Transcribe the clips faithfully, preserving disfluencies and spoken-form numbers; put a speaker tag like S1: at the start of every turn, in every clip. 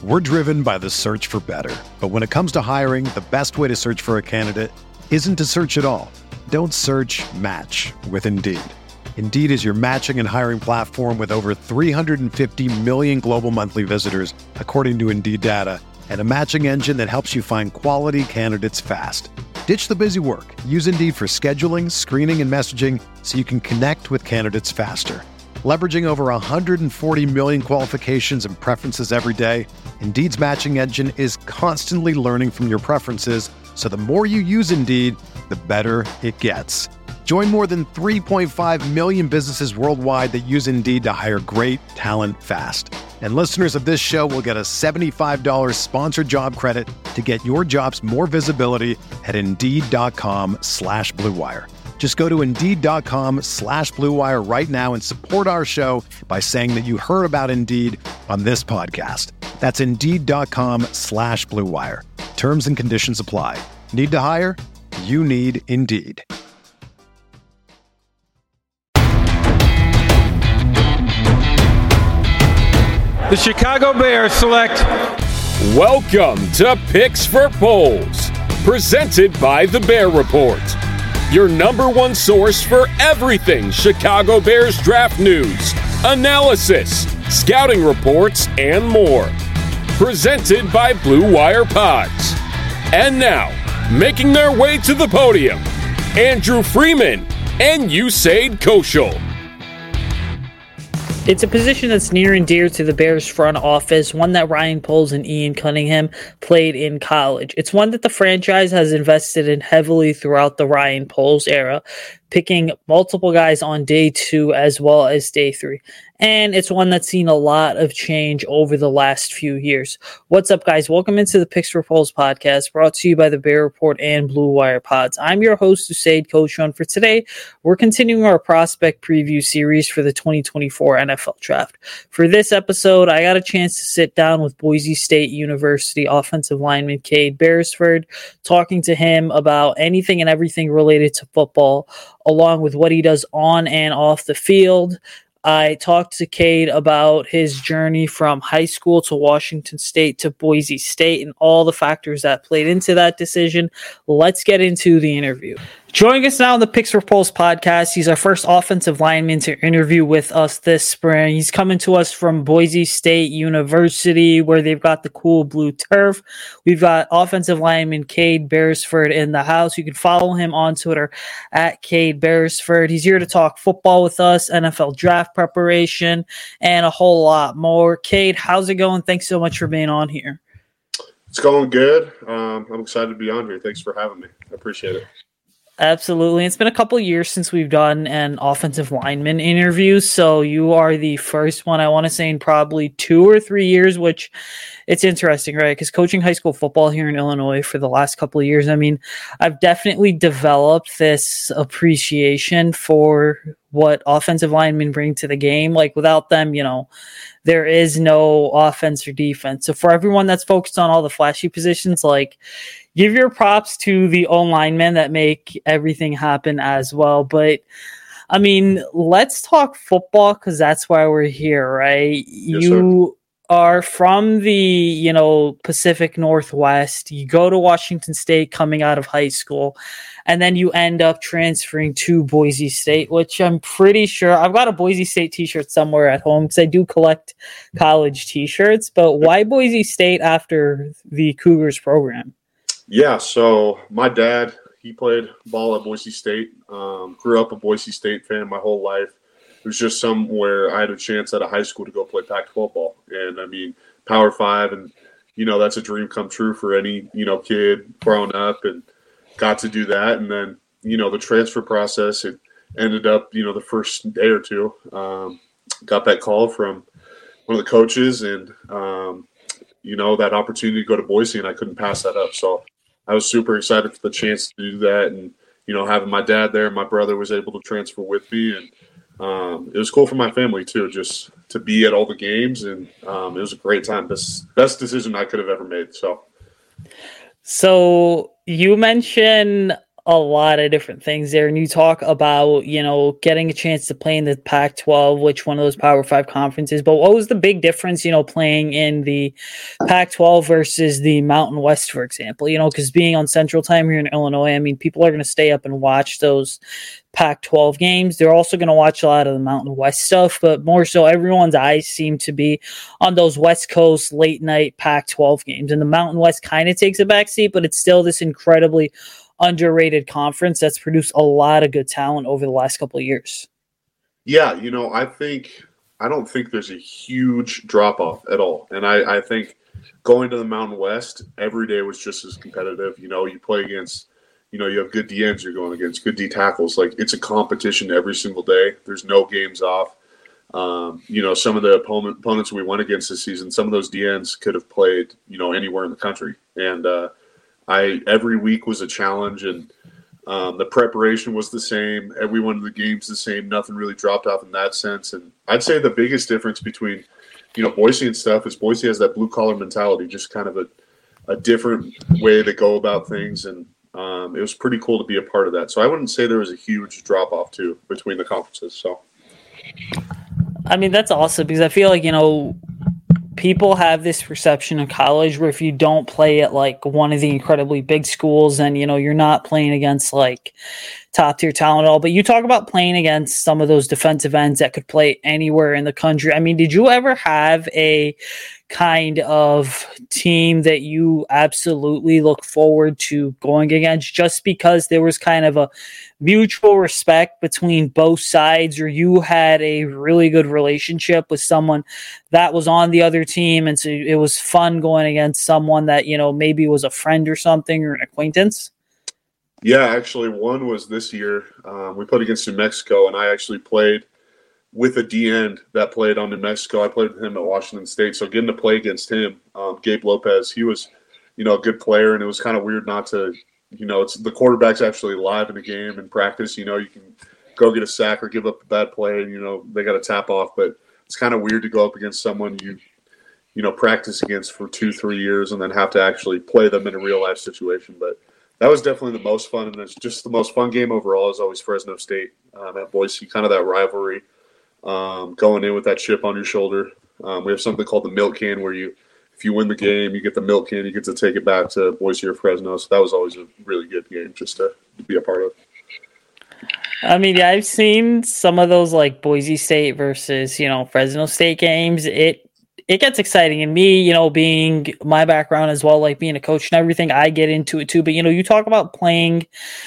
S1: We're driven by the search for better. But when it comes to hiring, the best way to search for a candidate isn't to search at all. Don't search, match with Indeed. Indeed is your matching and hiring platform with over three hundred fifty million global monthly visitors, according to Indeed data, and a matching engine that helps you find quality candidates fast. Ditch the busy work. Use Indeed for scheduling, screening, and messaging so you can connect with candidates faster. Leveraging over one hundred forty million qualifications and preferences every day, Indeed's matching engine is constantly learning from your preferences, so the more you use Indeed, the better it gets. Join more than three point five million businesses worldwide that use Indeed to hire great talent fast. And listeners of this show will get a seventy-five dollars sponsored job credit to get your jobs more visibility at Indeed.com slash Blue Wire. Just go to Indeed.com slash Blue Wire right now and support our show by saying that you heard about Indeed on this podcast. That's Indeed.com slash Blue Wire. Terms and conditions apply. Need to hire? You need Indeed.
S2: The Chicago Bears select.
S3: Welcome to Picks for Poles, presented by The Bear Report, your number one source for everything Chicago Bears draft news, analysis, scouting reports, and more. Presented by Blue Wire Pods. And now, making their way to the podium, Andrew Freeman and Usaid Koshel.
S4: It's a position that's near and dear to the Bears front office, one that Ryan Poles and Ian Cunningham played in college. It's one that the franchise has invested in heavily throughout the Ryan Poles era, picking multiple guys on day two as well as day three. And it's one that's seen a lot of change over the last few years. What's up, guys? Welcome into the Picks for Poles podcast, brought to you by the Bear Report and Blue Wire Pods. I'm your host, Usaid Koshel, and for today, we're continuing our prospect preview series for the twenty twenty-four N F L Draft. For this episode, I got a chance to sit down with Boise State University offensive lineman Cade Beresford, talking to him about anything and everything related to football, along with what he does on and off the field. I talked to Cade about his journey from high school to Washington State to Boise State and all the factors that played into that decision. Let's get into the interview. Joining us now on the Picks for Poles podcast, he's our first offensive lineman to interview with us this spring. He's coming to us from Boise State University, where they've got the cool blue turf. We've got offensive lineman Cade Beresford in the house. You can follow him on Twitter at Cade Beresford. He's here to talk football with us, N F L draft preparation, and a whole lot more. Cade, how's it going? Thanks so much for being on here.
S5: It's going good. Um, I'm excited to be on here. Thanks for having me. I appreciate it.
S4: Absolutely. It's been a couple of years since we've done an offensive lineman interview, so you are the first one, I want to say, in probably two or three years, which it's interesting, right? Because coaching high school football here in Illinois for the last couple of years, I mean, I've definitely developed this appreciation for what offensive linemen bring to the game. Like, without them, you know, there is no offense or defense. So for everyone that's focused on all the flashy positions, like, give your props to the O-linemen that make everything happen as well. But, I mean, let's talk football because that's why we're here, right?
S5: Yes,
S4: you sir. are from the, you know, Pacific Northwest. You go to Washington State coming out of high school, and then you end up transferring to Boise State, which I'm pretty sure I've got a Boise State t-shirt somewhere at home because I do collect college t-shirts. But why Boise State after the Cougars program?
S5: Yeah, so my dad, he played ball at Boise State. Um, grew up a Boise State fan my whole life. It was just somewhere I had a chance at a high school to go play Pac football. And, I mean, Power Five, and, you know, that's a dream come true for any, you know, kid growing up, and got to do that. And then, you know, the transfer process, it ended up, you know, the first day or two, um, got that call from one of the coaches, and, um, you know, that opportunity to go to Boise, and I couldn't pass that up. So I was super excited for the chance to do that. And, you know, having my dad there, my brother was able to transfer with me. And um, it was cool for my family, too, just to be at all the games. And um, it was a great time. Best, best decision I could have ever made. So,
S4: so you mentioned a lot of different things there. And you talk about, you know, getting a chance to play in the Pac twelve, which one of those Power Five conferences. But what was the big difference, you know, playing in the Pac twelve versus the Mountain West, for example? You know, because being on Central Time here in Illinois, I mean, people are going to stay up and watch those Pac twelve games. They're also going to watch a lot of the Mountain West stuff, but more so everyone's eyes seem to be on those West Coast late night Pac twelve games. And the Mountain West kind of takes a backseat, but it's still this incredibly underrated conference that's produced a lot of good talent over the last couple of years.
S5: Yeah, you know, I think I don't think there's a huge drop off at all. And I, I think going to the Mountain West every day was just as competitive. You know, you play against, you know, you have good D Ns you're going against, good D tackles. Like, it's a competition every single day. There's no games off. Um, you know, some of the opponent, opponents we went against this season, some of those D Ns could have played, you know, anywhere in the country. And, uh, I every week was a challenge, and um, the preparation was the same. Every one of the games the same. Nothing really dropped off in that sense. And I'd say the biggest difference between, you know, Boise and stuff is Boise has that blue collar mentality, just kind of a, a different way to go about things. And um, it was pretty cool to be a part of that. So I wouldn't say there was a huge drop off too between the conferences. So,
S4: I mean, that's awesome, because I feel like, you know, people have this perception of college where if you don't play at like one of the incredibly big schools, and, you know, you're not playing against like top tier talent at all. But you talk about playing against some of those defensive ends that could play anywhere in the country. I mean, did you ever have a kind of team that you absolutely look forward to going against, just because there was kind of a mutual respect between both sides, or you had a really good relationship with someone that was on the other team, and so it was fun going against someone that, you know, maybe was a friend or something, or an acquaintance?
S5: Yeah, actually, one was this year. Um, we played against New Mexico, and I actually played with a D end that played on New Mexico. I played with him at Washington State, so getting to play against him, um, Gabe Lopez, he was, you know, a good player, and it was kind of weird not to, you know, it's the quarterback's actually live in the game in practice. You know, you can go get a sack or give up a bad play, and, you know, they got to tap off, but it's kind of weird to go up against someone you, you know, practice against for two, three years and then have to actually play them in a real life situation. But that was definitely the most fun, and it's just the most fun game overall is always Fresno State um, at Boise, kind of that rivalry. Um, going in with that chip on your shoulder. Um, we have something called the milk can, where you, if you win the game, you get the milk can, you get to take it back to Boise or Fresno. So that was always a really good game just to be a part of.
S4: I mean, yeah, I've seen some of those like Boise State versus, you know, Fresno State games. It it gets exciting. And me, you know, being my background as well, like being a coach and everything, I get into it too. But, you know, you talk about playing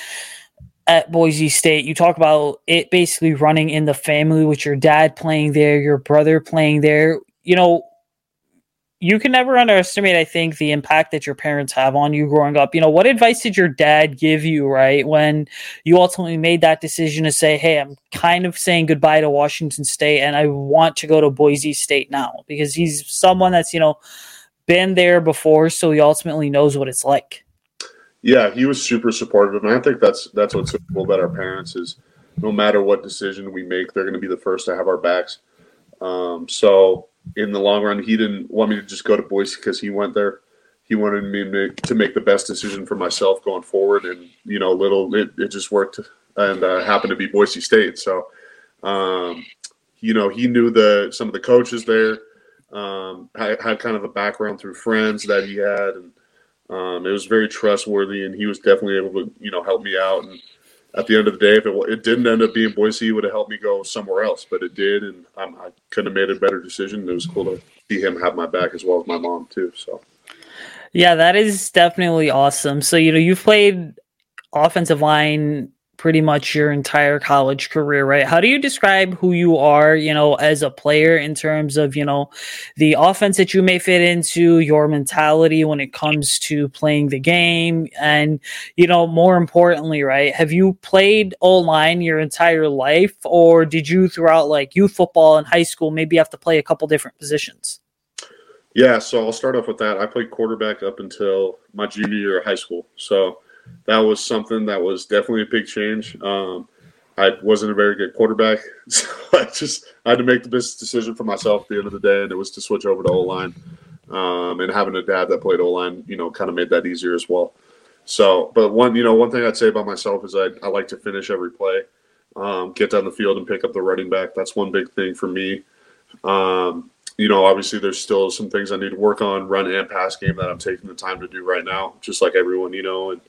S4: at Boise State, you talk about it basically running in the family, with your dad playing there, your brother playing there. You know, you can never underestimate, I think, the impact that your parents have on you growing up. You know, what advice did your dad give you, right, when you ultimately made that decision to say, hey, I'm kind of saying goodbye to Washington State and I want to go to Boise State now? Because he's someone that's, you know, been there before, so he ultimately knows what it's like.
S5: Yeah, he was super supportive, and I think that's that's what's so cool about our parents is no matter what decision we make, they're going to be the first to have our backs. Um, so in the long run, he didn't want me to just go to Boise because he went there. He wanted me to make, to make the best decision for myself going forward, and, you know, little it, it just worked and uh, happened to be Boise State. So, um, you know, he knew the some of the coaches there, um, had, had kind of a background through friends that he had, and Um, it was very trustworthy, and he was definitely able to, you know, help me out. And at the end of the day, if it, it didn't end up being Boise, he would have helped me go somewhere else, but it did, and um, I couldn't have made a better decision. It was cool to see him have my back as well as my mom too. So,
S4: yeah, that is definitely awesome. So, you know, you've played offensive line pretty much your entire college career, right? How do you describe who you are, you know, as a player in terms of, you know, the offense that you may fit into, your mentality when it comes to playing the game, and, you know, more importantly, right, have you played O-line your entire life, or did you throughout like youth football and high school maybe have to play a couple different positions?
S5: Yeah, so I'll start off with that. I played quarterback up until my junior year of high school. So that was something that was definitely a big change. Um, I wasn't a very good quarterback, so I just I had to make the best decision for myself at the end of the day, and it was to switch over to O-line. Um, and having a dad that played O-line, you know, kind of made that easier as well. So, but one, you know, one thing I'd say about myself is I, I like to finish every play, um, get down the field and pick up the running back. That's one big thing for me. Um, you know, obviously there's still some things I need to work on, run and pass game that I'm taking the time to do right now, just like everyone, you know, and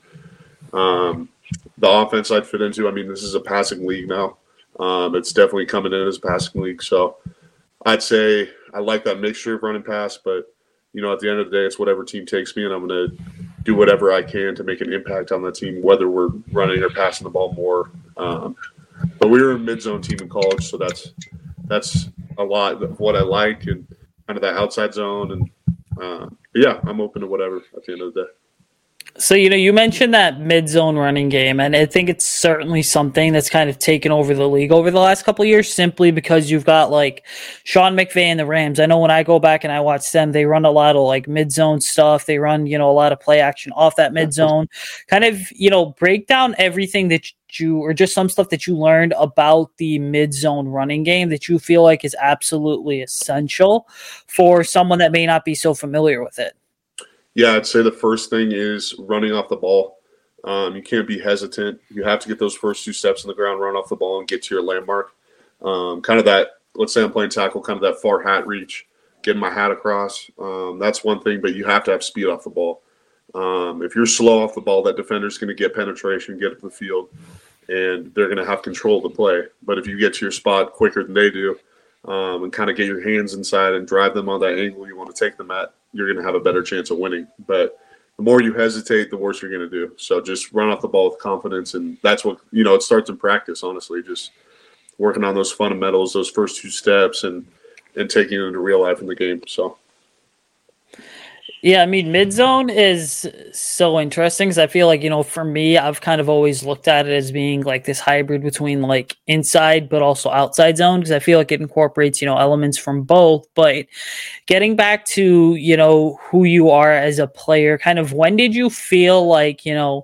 S5: um, the offense I'd fit into. I mean, this is a passing league now. Um, it's definitely coming in as a passing league. So I'd say I like that mixture of run and pass, but, you know, at the end of the day, it's whatever team takes me, and I'm going to do whatever I can to make an impact on that team, whether we're running or passing the ball more. Um, but we were a mid-zone team in college, so that's that's a lot of what I like, and kind of that outside zone. And uh, yeah, I'm open to whatever at the end of the day.
S4: So, you know, you mentioned that mid-zone running game, and I think it's certainly something that's kind of taken over the league over the last couple of years, simply because you've got, like, Sean McVay and the Rams. I know when I go back and I watch them, they run a lot of, like, mid-zone stuff. They run, you know, a lot of play action off that mid-zone. Kind of, you know, break down everything that you, or just some stuff that you learned about the mid-zone running game that you feel like is absolutely essential for someone that may not be so familiar with it.
S5: Yeah, I'd say the first thing is running off the ball. Um, you can't be hesitant. You have to get those first two steps in the ground, run off the ball, and get to your landmark. Um, kind of that, let's say I'm playing tackle, kind of that far hat reach, getting my hat across. Um, that's one thing, but you have to have speed off the ball. Um, if you're slow off the ball, that defender's going to get penetration, get up the field, and they're going to have control of the play. But if you get to your spot quicker than they do, um, and kind of get your hands inside and drive them on that angle you want to take them at, you're going to have a better chance of winning. But the more you hesitate, the worse you're going to do. So just run off the ball with confidence, and that's what, you know, it starts in practice, honestly, just working on those fundamentals, those first two steps, and and taking it into real life in the game. So yeah, I mean, mid-zone is so interesting because I feel like, you know, for me, I've kind of always looked at it as being like this hybrid between like inside but also outside zone, because I feel like it incorporates, you know, elements from both. But getting back to, you know, who you are as a player, kind of when did you feel like, you know,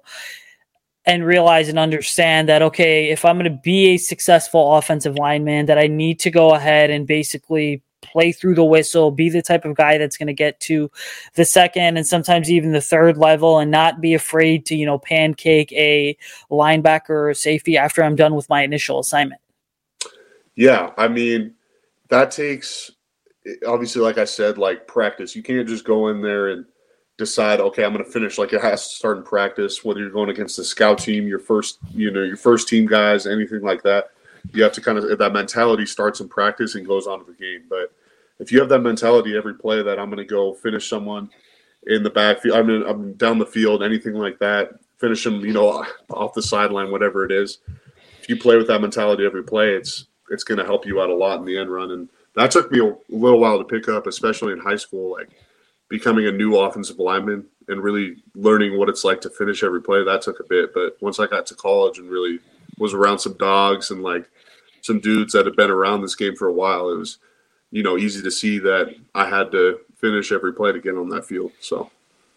S5: and realize and understand that, okay, if I'm going to be a successful offensive lineman, that I need to go ahead and basically play through the whistle, be the type of guy that's going to get to the second and sometimes even the third level and not be afraid to, you know, pancake a linebacker or a safety after I'm done with my initial assignment? Yeah, I mean, that takes, obviously, like I said, like practice. You can't just go in there and decide, okay, I'm going to finish. Like, it has to start in practice, whether you're going against the scout team, your first, you know, your first team guys, anything like that. You have to kind of, that mentality starts in practice and goes on to the game. But if you have that mentality every play that I'm going to go finish someone in the backfield, I mean, I'm down the field, anything like that, finish them, you know, off the sideline, whatever it is. If you play with that mentality every play, it's it's going to help you out a lot in the end run. And that took me a little while to pick up, especially in high school, like becoming a new offensive lineman and really learning what it's like to finish every play. That took a bit. But once I got to college and really was around some dogs and like some dudes that had been around this game for a while, it was, you know, easy to see that I had to finish every play to get on that field. So,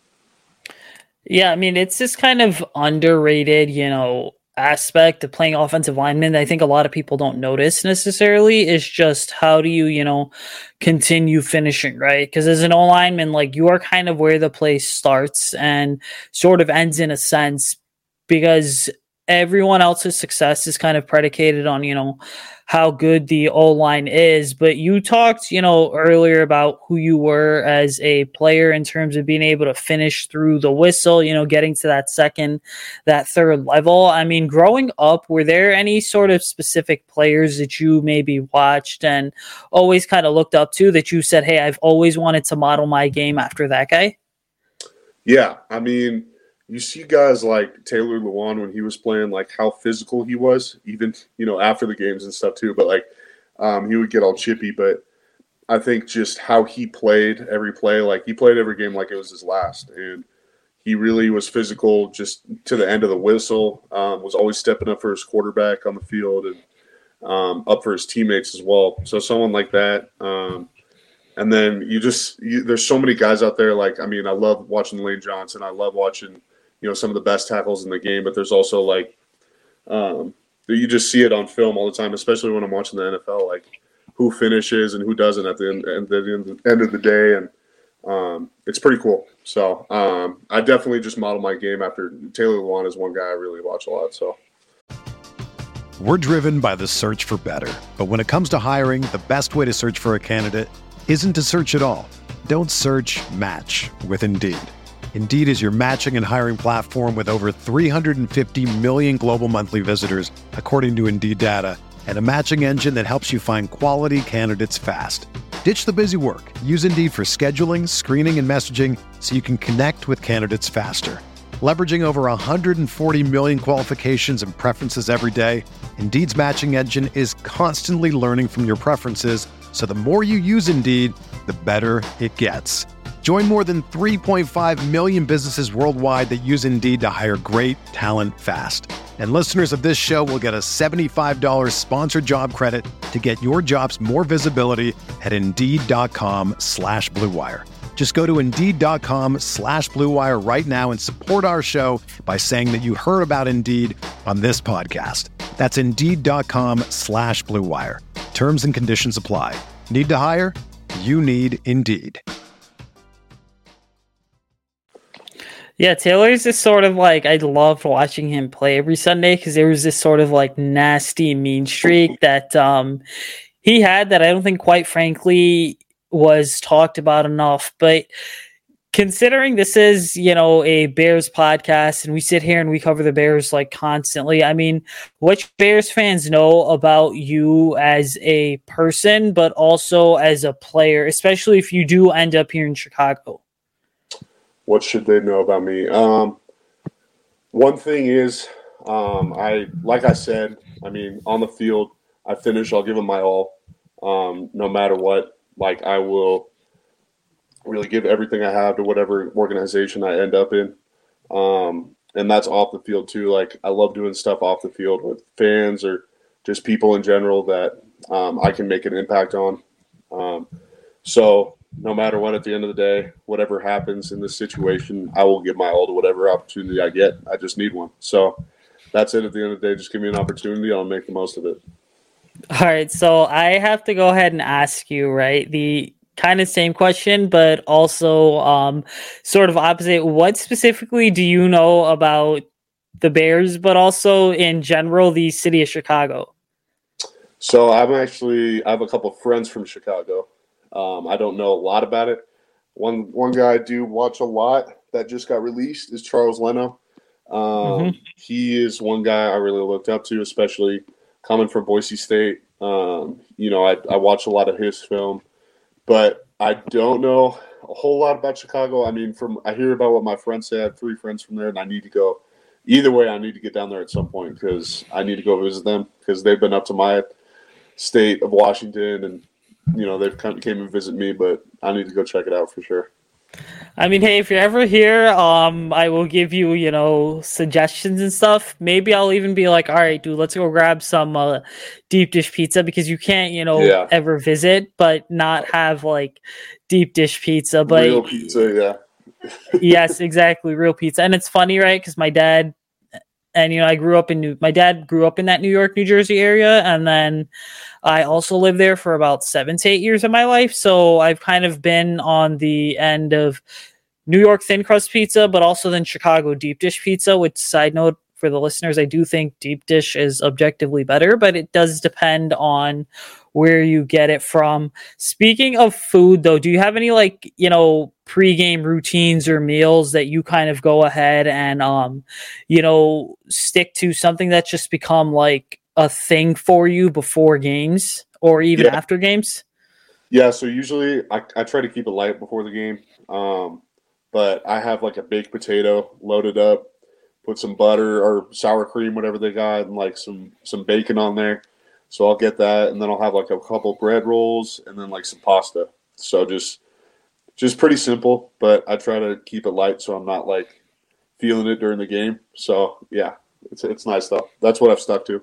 S5: yeah, I mean, it's this kind of underrated, you know, aspect of playing offensive lineman that I think a lot of people don't notice necessarily is just how do you, you know, continue finishing, right? Because as an O-lineman, like you are kind of where the play starts and sort of ends in a sense, because everyone else's success is kind of predicated on, you know, how good the O-line is. But you talked, you know, earlier about who you were as a player in terms of being able to finish through the whistle, you know, getting to that second, that third level. I mean, growing up, were there any sort of specific players that you maybe watched and always kind of looked up to that you said, hey, I've always wanted to model my game after that guy? Yeah, I mean, you see guys like Taylor Lewan when he was playing, like how physical he was, even, you know, after the games and stuff too. But like um, he would get all chippy. But I think just how he played every play, like he played every game like it was his last. And he really was physical just to the end of the whistle, um, was always stepping up for his quarterback on the field and um, up for his teammates as well. So someone like that. Um, and then you just you, – there's so many guys out there. Like, I mean, I love watching Lane Johnson. I love watching – you know, some of the best tackles in the game, but there's also like, um, you just see it on film all the time, especially when I'm watching the N F L, like who finishes and who doesn't at the end, at the end of the day. And um, it's pretty cool. So um, I definitely just model my game after Taylor Lewan is one guy I really watch a lot. So
S1: we're driven by the search for better. But when it comes to hiring, the best way to search for a candidate isn't to search at all. Don't search, match with Indeed. Indeed is your matching and hiring platform with over three hundred fifty million global monthly visitors, according to Indeed data, and a matching engine that helps you find quality candidates fast. Ditch the busy work. Use Indeed for scheduling, screening, and messaging so you can connect with candidates faster. Leveraging over one hundred forty million qualifications and preferences every day, Indeed's matching engine is constantly learning from your preferences, so the more you use Indeed, the better it gets. Join more than three point five million businesses worldwide that use Indeed to hire great talent fast. And listeners of this show will get a seventy-five dollars sponsored job credit to get your jobs more visibility at Indeed.com slash Blue Wire. Just go to Indeed.com slash Blue Wire right now and support our show by saying that you heard about Indeed on this podcast. That's Indeed.com slash Blue Wire. Terms and conditions apply. Need to hire? You need Indeed.
S4: Yeah, Taylor's just sort of like, I loved watching him play every Sunday because there was this sort of like nasty mean streak that um, he had that I don't think, quite frankly, was talked about enough. But considering this is, you know, a Bears podcast and we sit here and we cover the Bears like constantly, I mean, what Bears fans know about you as a person, but also as a player, especially if you do end up here in Chicago?
S5: What should they know about me? Um, one thing is, um, I like I said, I mean, on the field, I finish, I'll give them my all, um, no matter what. Like, I will really give everything I have to whatever organization I end up in. Um, and that's off the field, too. Like, I love doing stuff off the field with fans or just people in general that um, I can make an impact on. Um, so – no matter what, at the end of the day, whatever happens in this situation, I will give my all to whatever opportunity I get. I just need one. So that's it at the end of the day. Just give me an opportunity. I'll make the most of it.
S4: All right. So I have to go ahead and ask you, right, the kind of same question, but also um, sort of opposite. What specifically do you know about the Bears, but also in general, the city of Chicago?
S5: So I'm actually, I have a couple of friends from Chicago. Um, I don't know a lot about it. One one guy I do watch a lot that just got released is Charles Leno. Um, mm-hmm. He is one guy I really looked up to, especially coming from Boise State. Um, you know, I, I watch a lot of his film, but I don't know a whole lot about Chicago. I mean, from I hear about what my friends say. I have three friends from there, and I need to go. Either way, I need to get down there at some point because I need to go visit them because they've been up to my state of Washington and you know, they've come came and visit me, but I need to go check it out for sure.
S4: I mean, hey, if you're ever here, um, I will give you, you know, suggestions and stuff. Maybe I'll even be like, all right, dude, let's go grab some uh, deep dish pizza because you can't, you know, yeah. ever visit, but not have like deep dish pizza. But
S5: real pizza, yeah.
S4: Yes, exactly, real pizza. And it's funny, right? Because my dad, and you know, I grew up in New. My dad grew up in that New York, New Jersey area, and then I also lived there for about seven to eight years of my life. So I've kind of been on the end of New York thin crust pizza, but also then Chicago deep dish pizza. Which, side note for the listeners, I do think deep dish is objectively better, but it does depend on where you get it from. Speaking of food, though, do you have any like you know pregame routines or meals that you kind of go ahead and um you know stick to, something that's just become like a thing for you before games or even
S5: yeah.
S4: after games?
S5: Yeah, so usually I, I try to keep it light before the game, um but I have like a baked potato loaded up, put some butter or sour cream, whatever they got, and like some some bacon on there. So I'll get that, and then I'll have like a couple bread rolls and then like some pasta. So just Just pretty simple, but I try to keep it light so I'm not like feeling it during the game. So yeah, it's it's nice though. That's what I've stuck to.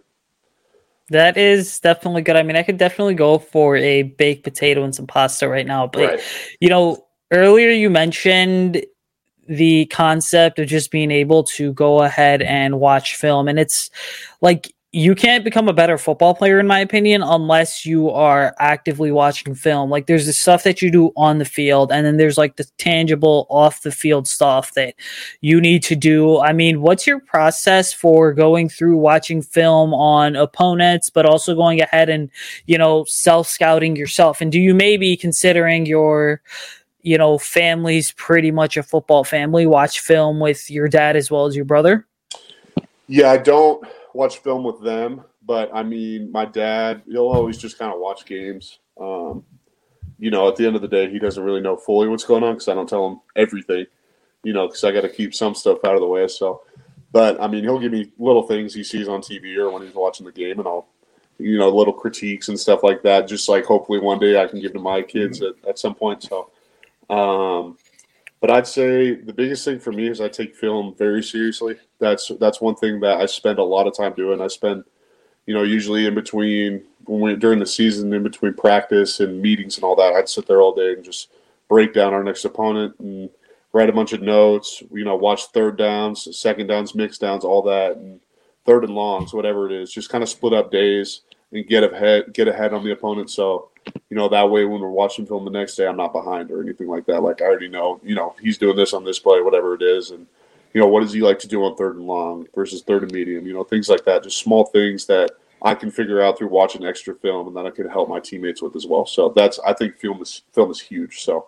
S4: That is definitely good. I mean, I could definitely go for a baked potato and some pasta right now. But right. you know, earlier you mentioned the concept of just being able to go ahead and watch film, and it's like you can't become a better football player, in my opinion, unless you are actively watching film. Like, there's the stuff that you do on the field, and then there's like the tangible off the field stuff that you need to do. I mean, what's your process for going through watching film on opponents, but also going ahead and, you know, self-scouting yourself? And do you maybe, considering your, you know, family's pretty much a football family, watch film with your dad as well as your brother?
S5: Yeah, I don't watch film with them, but I mean, my dad, he'll always just kind of watch games. Um, you know, at the end of the day, he doesn't really know fully what's going on because I don't tell him everything, you know, because I got to keep some stuff out of the way. So, but I mean, he'll give me little things he sees on T V or when he's watching the game, and I'll, you know, little critiques and stuff like that. Just like hopefully one day I can give to my kids mm-hmm. at, at some point. So, um, but I'd say the biggest thing for me is I take film very seriously. That's that's one thing that I spend a lot of time doing. I spend, you know, usually in between when we during the season, in between practice and meetings and all that, I'd sit there all day and just break down our next opponent and write a bunch of notes. You know, watch third downs, second downs, mixed downs, all that, and third and longs, whatever it is. Just kind of split up days and get ahead, get ahead on the opponent. So, you know, that way when we're watching film the next day, I'm not behind or anything like that. Like I already know, you know, he's doing this on this play, whatever it is. And, you know, what does he like to do on third and long versus third and medium? You know, things like that. Just small things that I can figure out through watching extra film and that I can help my teammates with as well. So that's, I think film is, film is huge. So.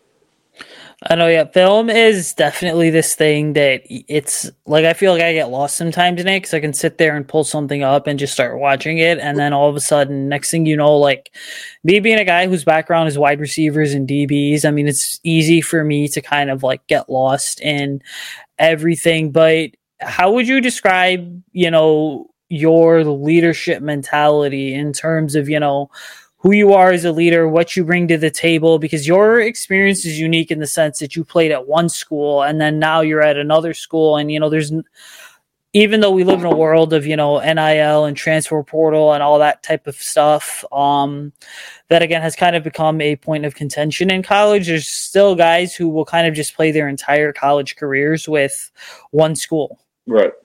S4: I know, yeah. Film is definitely this thing that it's like I feel like I get lost sometimes in it because I can sit there and pull something up and just start watching it, and then all of a sudden, next thing you know, like me being a guy whose background is wide receivers and D Bs, I mean, it's easy for me to kind of like get lost in everything. But how would you describe, you know, your leadership mentality in terms of, you know, who you are as a leader, what you bring to the table, because your experience is unique in the sense that you played at one school and then now you're at another school. And, you know, there's, even though we live in a world of, you know, N I L and transfer portal and all that type of stuff, um, that again has kind of become a point of contention in college. There's still guys who will kind of just play their entire college careers with one school.
S5: Right.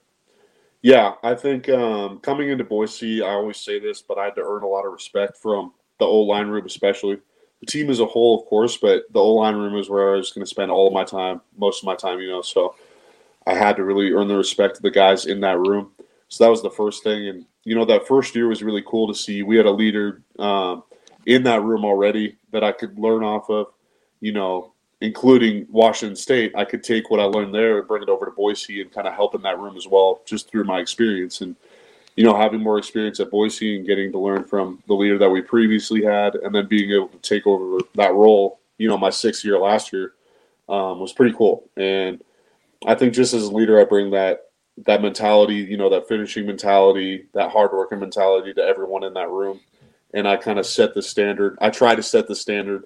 S5: Yeah. I think, um, coming into Boise, I always say this, but I had to earn a lot of respect from the O-line room especially. The team as a whole, of course, but the O-line room is where I was going to spend all of my time, most of my time, you know. So I had to really earn the respect of the guys in that room. So that was the first thing. And, you know, that first year was really cool to see. We had a leader um, in that room already that I could learn off of, you know, including Washington State. I could take what I learned there and bring it over to Boise and kind of help in that room as well, just through my experience. And, you know, having more experience at Boise and getting to learn from the leader that we previously had and then being able to take over that role, you know, my sixth year last year um, was pretty cool. And I think just as a leader, I bring that that mentality, you know, that finishing mentality, that hard-working mentality to everyone in that room. And I kind of set the standard. I try to set the standard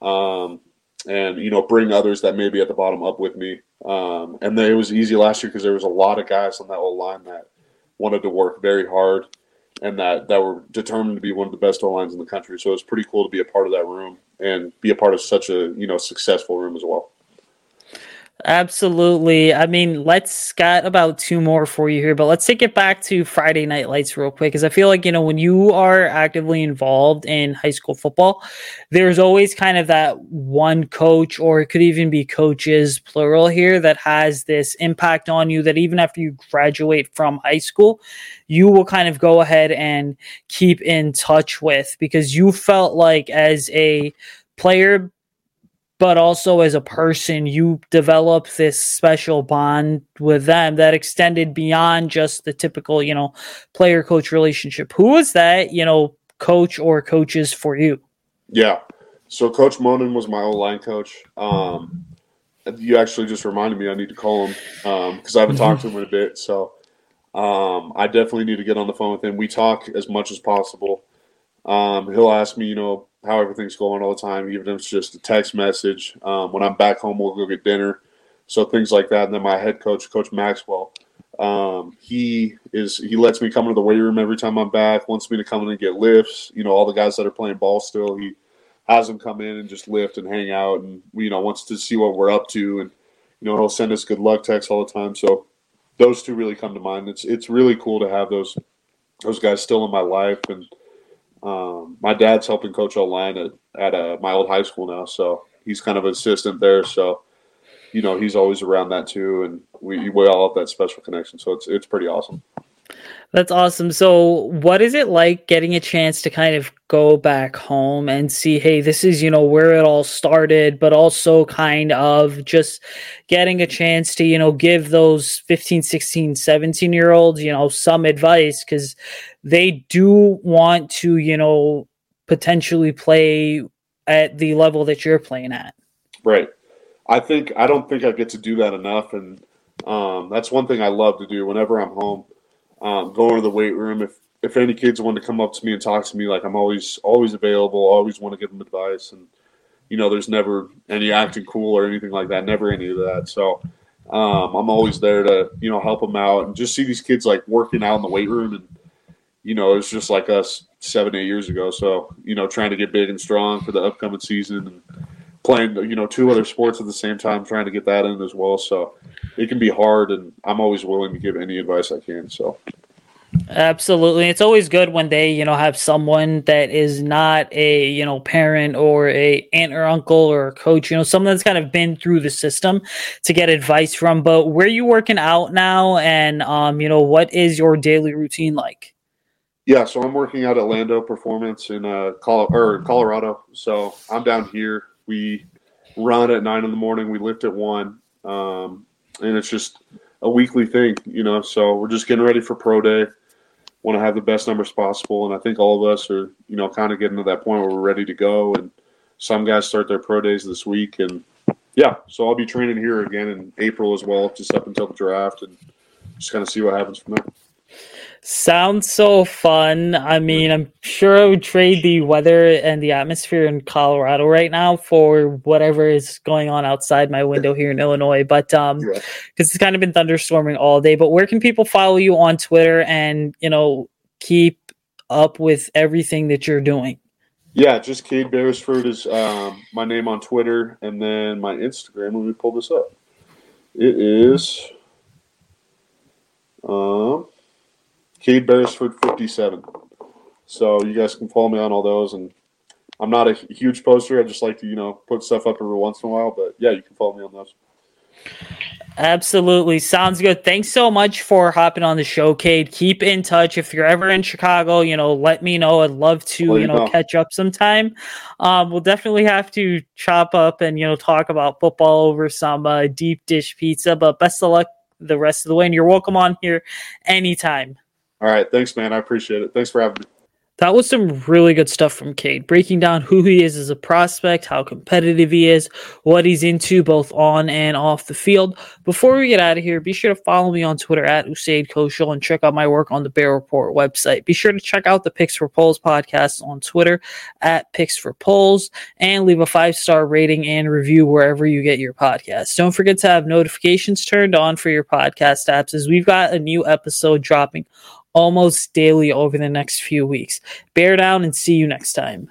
S5: um, and, you know, bring others that may be at the bottom up with me. Um, and then it was easy last year because there was a lot of guys on that old line that wanted to work very hard and that, that were determined to be one of the best O-lines in the country. So it was pretty cool to be a part of that room and be a part of such a, you know, successful room as well.
S4: Absolutely. I mean, let's got about two more for you here, but let's take it back to Friday Night Lights real quick. Cause I feel like, you know, when you are actively involved in high school football, there's always kind of that one coach, or it could even be coaches, plural here, that has this impact on you that even after you graduate from high school, you will kind of go ahead and keep in touch with, because you felt like as a player, but also as a person, you developed this special bond with them that extended beyond just the typical, you know, player-coach relationship. Who was that, you know, coach or coaches for you?
S5: Yeah. So Coach Monin was my O-line coach. Um, you actually just reminded me I need to call him because um, I haven't talked to him in a bit. So um, I definitely need to get on the phone with him. We talk as much as possible. Um, he'll ask me, you know, how everything's going all the time, even if it's just a text message. Um, when I'm back home, we'll go get dinner. So things like that. And then my head coach, Coach Maxwell, um, he is he lets me come into the weight room every time I'm back, wants me to come in and get lifts. You know, all the guys that are playing ball still, he has them come in and just lift and hang out and, you know, wants to see what we're up to. And, you know, he'll send us good luck texts all the time. So those two really come to mind. It's, it's really cool to have those those guys still in my life. And um, my dad's helping coach O-line at, at uh, my old high school now, so he's kind of an assistant there. So, you know, he's always around that too, and we we all have that special connection. So it's it's pretty awesome.
S4: That's awesome. So what is it like getting a chance to kind of go back home and see, hey, this is, you know, where it all started, but also kind of just getting a chance to, you know, give those fifteen, sixteen, seventeen year olds, you know, some advice, because they do want to, you know, potentially play at the level that you're playing at.
S5: Right. I think, I don't think I get to do that enough. And um, that's one thing I love to do whenever I'm home. Um, going to the weight room. If if any kids want to come up to me and talk to me, like I'm always always available. Always want to give them advice, and you know, there's never any acting cool or anything like that. Never any of that. So um, I'm always there to you know help them out and just see these kids like working out in the weight room, and you know, it's just like us seven eight years ago. So you know, trying to get big and strong for the upcoming season and playing you know two other sports at the same time, trying to get that in as well. So it can be hard, and I'm always willing to give any advice I can. So,
S4: absolutely, it's always good when they, you know, have someone that is not a, you know, parent or a aunt or uncle or a coach, you know, someone that's kind of been through the system to get advice from. But where are you working out now, and um, you know, what is your daily routine like?
S5: Yeah, so I'm working out at Lando Performance in uh, Col- or Colorado. So I'm down here. We run at nine in the morning. We lift at one. Um, And it's just a weekly thing, you know. So we're just getting ready for pro day. Want to have the best numbers possible, and I think all of us are, you know, kind of getting to that point where we're ready to go. And some guys start their pro days this week, and yeah, so I'll be training here again in April as well, just up until the draft, and just kind of see what happens from there.
S4: Sounds so fun. I mean, I'm sure I would trade the weather and the atmosphere in Colorado right now for whatever is going on outside my window here in Illinois. But um, because yeah. It's kind of been thunderstorming all day. But where can people follow you on Twitter and, you know, keep up with everything that you're doing?
S5: Yeah, just Cade Beresford is um, my name on Twitter, and then my Instagram. Let me pull this up. It is um. Cade Beresford fifty-seven. So you guys can follow me on all those. And I'm not a huge poster. I just like to, you know, put stuff up every once in a while. But, yeah, you can follow me on those.
S4: Absolutely. Sounds good. Thanks so much for hopping on the show, Cade. Keep in touch. If you're ever in Chicago, you know, let me know. I'd love to, well, you know, know, catch up sometime. Um, we'll definitely have to chop up and, you know, talk about football over some uh, deep dish pizza. But best of luck the rest of the way. And you're welcome on here anytime.
S5: All right. Thanks, man. I appreciate it. Thanks for having me.
S4: That was some really good stuff from Cade, breaking down who he is as a prospect, how competitive he is, what he's into both on and off the field. Before we get out of here, be sure to follow me on Twitter at Usaid Koshal and check out my work on the Bear Report website. Be sure to check out the Picks for Polls podcast on Twitter at Picks for Polls and leave a five-star rating and review wherever you get your podcasts. Don't forget to have notifications turned on for your podcast apps, as we've got a new episode dropping almost daily over the next few weeks. Bear down and see you next time.